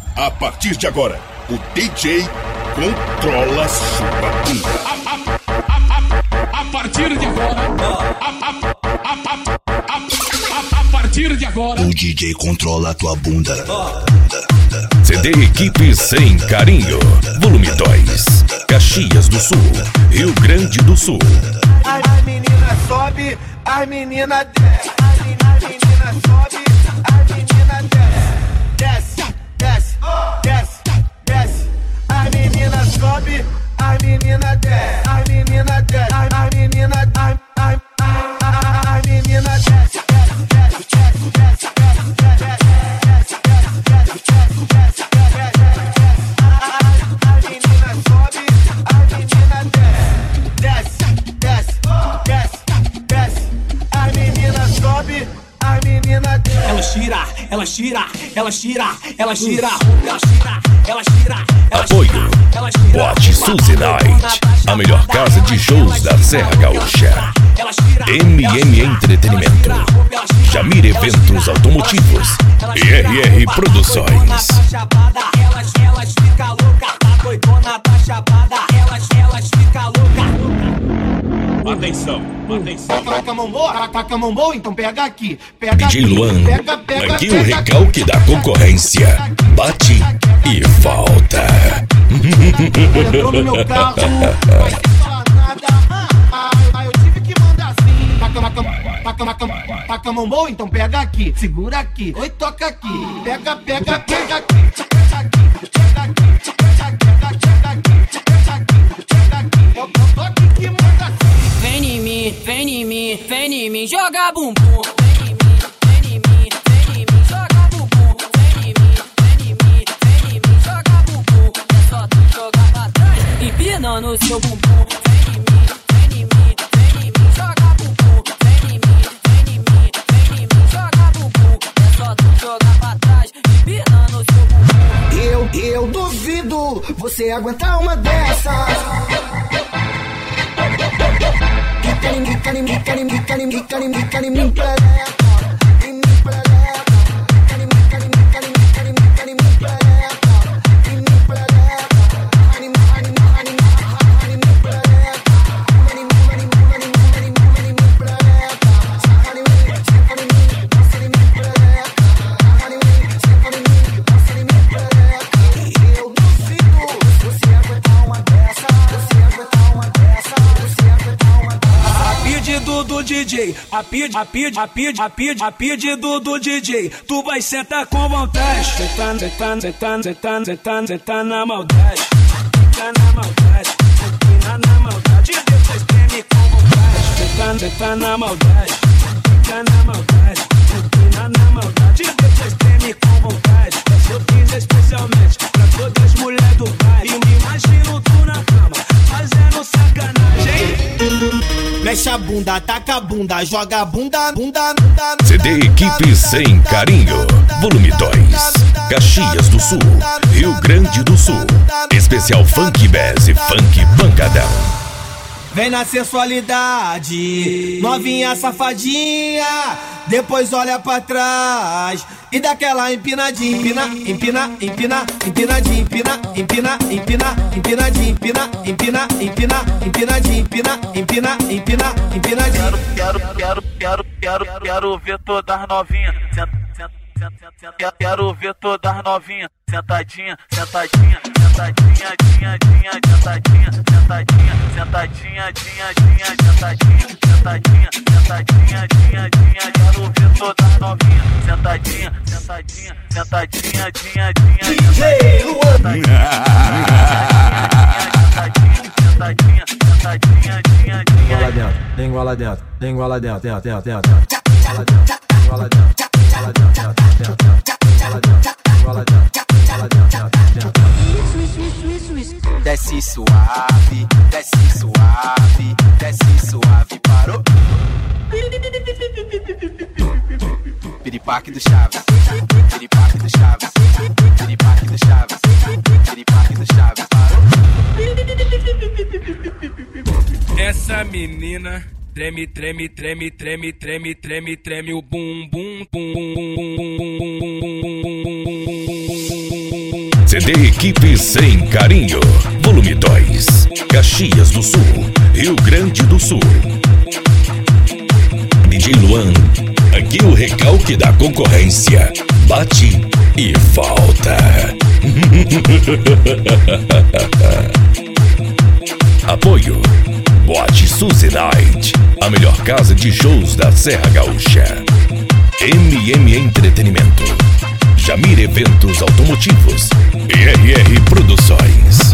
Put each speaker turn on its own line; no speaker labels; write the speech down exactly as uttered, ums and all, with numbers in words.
A partir de agora, o D J controla sua bunda.
A, a, a, a, a partir de agora, a, a, a, a, a, a partir de agora,
o D J controla a tua bunda.
C D Equipe Sem Carinho, volume dois, Caxias do Sul, Rio Grande do Sul.
As meninas sobe, as meninas desce. As meninas sobe, as meninas desce. Desce, desce, desce. As meninas sobe, as meninas desce. As meninas desce, as meninas, as as meninas desce.
Ela tira, ela tira, ela tira, ela tira, ela tira, ela tira.
Apoio Boate Suzy Night, a melhor casa de shows da Serra Gaúcha. M M Entretenimento, Jamir Eventos Automotivos e R R Produções.
Elas fica louca, tá doidona, tá chapada. Elas, elas fica louca.
Atenção, atenção.
Taca a mão boa, taca a mão boa, então pega aqui. Pega
D J Luan,
pega, pega,
aqui
pega,
o recalque da concorrência. Bate e volta.
Entrou no meu carro, mas sem falar nada. Ah, ah, eu tive que mandar assim. Taca, taca, taca, taca, taca a mão boa, então pega aqui. Segura aqui, oi, toca aqui. Pega, pega, pega aqui. Pega aqui, pega aqui, pega aqui, pega aqui, pega aqui, pega aqui. Eu tô aqui que manda assim.
Vem em mim, vem em mim, vem em mim, joga bumbum. Vem em mim, vem em mim, vem em mim, joga bumbum. Vem em mim, vem em mim, vem em mim, joga bumbum. É só tu jogar pra trás, empina no seu bumbum. Vem em mim, vem em mim, vem em mim, joga bumbum. Vem em mim, vem em mim, vem em mim, joga bumbum. É só tu jogar pra trás, empina no seu bumbum.
Eu, eu duvido você aguentar uma dessas.
Do D J, a pedido, a pedido, a pedido, a pedido, a pedido do D J, tu vai sentar com vontade. Sentando, sentando, sentando, sentando, sentando, sentando na maldade. Sentando na maldade, sentando na maldade. Depois treme com vontade. Sentando, sentando na maldade. Sentando na maldade, sentando na maldade. Depois treme com vontade. Essa eu fiz especialmente pra todas as mulheres do bairro. E me imagino tu na cama, fazendo sacanagem.
Mexe a bunda, taca a bunda, joga a bunda, bunda, bunda.
C D Equipe Sem Carinho, volume dois, Caxias do Sul, Rio Grande do Sul. Especial Funk Bass e Funk Pancadão.
Vem na sensualidade, novinha safadinha. Depois olha pra trás e dá aquela empinadinha. Empina, empina, empina, empinadinha. Empina, empina, empina, empinadinha. Empina, empina, empina, empinadinha. Empina, empina, empina, empinadinha.
Quero, quero, quero, quero, quero, quero ver todas novinhas. Quero ver todas novinhas. Sentadinha, sentadinha, sentadinha, dinha, dinha, sentadinha, sentadinha, sentadinha, dinha, dinha, sentadinha, sentadinha, sentadinha, dinha, dinha. Quero ver todas novinhas. Sentadinha, sentadinha, sentadinha, dinha, dinha.
D J Luan.
Sentadinha, sentadinha, dinha, dinha.
Língua lá dentro, língua lá dentro, dentro, dentro, dentro. Língua lá dentro, língua lá dentro, língua lá dentro, dentro, dentro, dentro. Língua lá dentro, língua lá dentro.
Desce suave, desce suave, desce suave, parou. Piripaque do Chaves, piripaque do Chaves, piripaque do Chaves, piripaque do Chaves, parou.
Essa menina treme, treme, treme, treme, treme, treme, treme o bum bum bum bum bum bum bum bum bum bum bum bum bum bum bum bum.
C D Equipe Sem Carinho, volume dois, Caxias do Sul, Rio Grande do Sul. D J Luan, aqui o recalque da concorrência bate e volta. Apoio Boate Suzy Night, a melhor casa de shows da Serra Gaúcha. M M Entretenimento, Jamir Eventos Automotivos e R R Produções.